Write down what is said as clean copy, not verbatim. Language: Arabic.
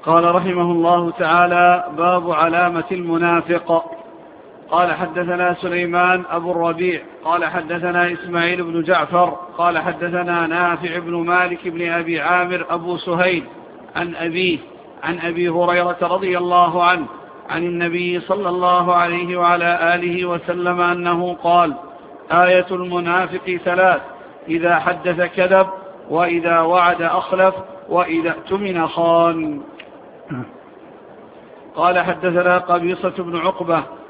قال رحمه الله تعالى: باب علامة المنافق. قال حدثنا سليمان أبو الربيع قال حدثنا إسماعيل بن جعفر قال حدثنا نافع بن مالك بن أبي عامر أبو سهيل عن أبيه عن أبي هريرة رضي الله عنه عن النبي صلى الله عليه وعلى آله وسلم أنه قال: آية المنافق ثلاث: إذا حدث كذب، وإذا وعد أخلف، وإذا اؤتمن خان. قال حدثنا قبيصة بن عقبة